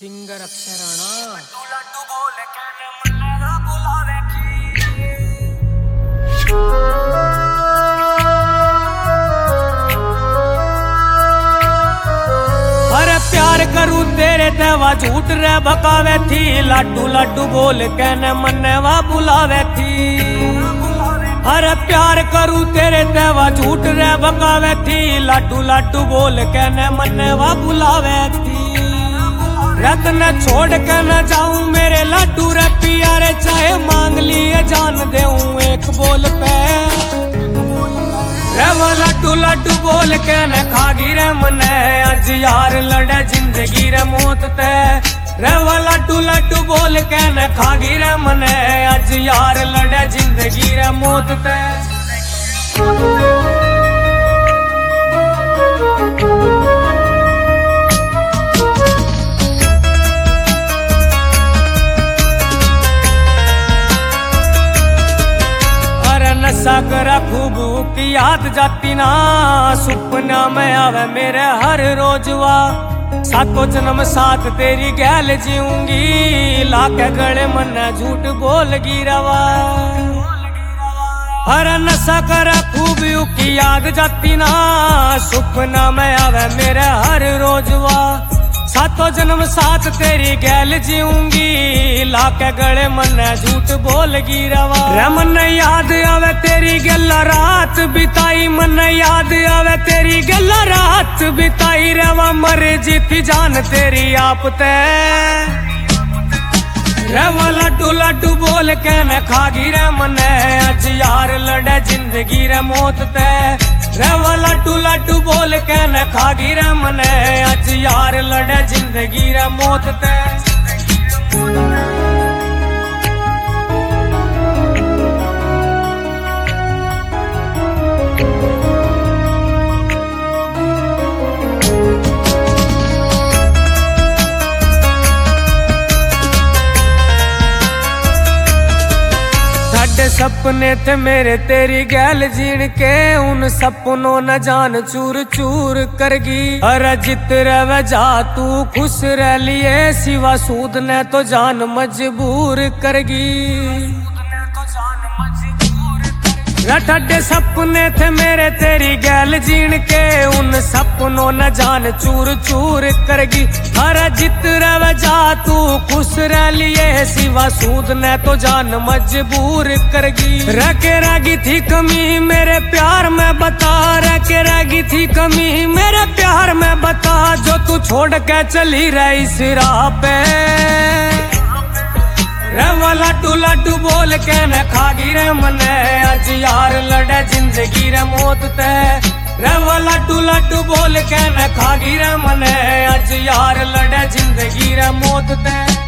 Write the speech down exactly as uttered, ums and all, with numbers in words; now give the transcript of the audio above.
Singer Akshay Rana. अरे प्यार करूं तेरे तेवा झूठ रे बकावे थी, लाडू लाडू बोल कहने मनवा बुलावे थी। अरे प्यार करूं तेरे तेवा झूठ रे बकावे थी, लाडू लाडू बोल कहने मनवा बुलावे थी। रत न छोड़ के न जाऊं मेरे लाडू रे पिया रे, चाहे मांग लिए जान देऊं एक बोल पे। रे वो लाडू लाडू बोल के न खागी रे मने, आज यार लड़े जिंदगी रे मौत ते। रे वो लाडू लाडू बोल के न खागी रे मने, आज यार लड़े जिंदगी रे मौत ते। नशा करा खूब की याद जाती ना, सुपना में आवे मेरे हर रोजवा। सातों जन्म साथ तेरी गैल जीऊंगी, लाके गले मन झूठ बोल गिरवा। हर नशा करा खूब की याद जाती ना, सुपना में आवे मेरे हर रोजवा। सातों जन्म साथ तेरी गैल जीऊंगी, लाके गले मन झूठ बोल गिरवा। रे मन याद आवे तेरी गल्ला रात बिताई, मन याद आवे तेरी गल्ला रात बिताई। रेवा मर जीती जान तेरी आप ते। रेवा लाडू लाडू बोल के न खागी रे मने, आज यार लड़े जिंदगी रे मौत ते। रेवा लाडू लाडू बोल के न खागी रे मने, आज यार लड़े जिंदगी रे मौत ते। सपने थे मेरे तेरी गैल जीण के, उन सपनों न जान चूर चूर करगी। अरे जित रह जा तू खुश रह लिए, सिवा सूद ने तो जान मजबूर करगी। रठड्डे सपने थे मेरे तेरी गैल जीण के, उन सपनों न जान चूर चूर करगी। हर जित रह जा तू खुश रह लिए, सिवा सूद ने तो जान मजबूर करगी। रखे रगी थी कमी मेरे प्यार में बता, रखे रगी थी कमी मेरे प्यार में बता, जो तू छोड़ के चली रही इस राह पे। रेवा लाडू लाडू बोल के न खागी रे मने, आज यार लड़े जिंदगी रे मौत ते। रेवा लाडू लाडू बोल के न खागी रे मने, आज यार लड़े जिंदगी रे मौत ते।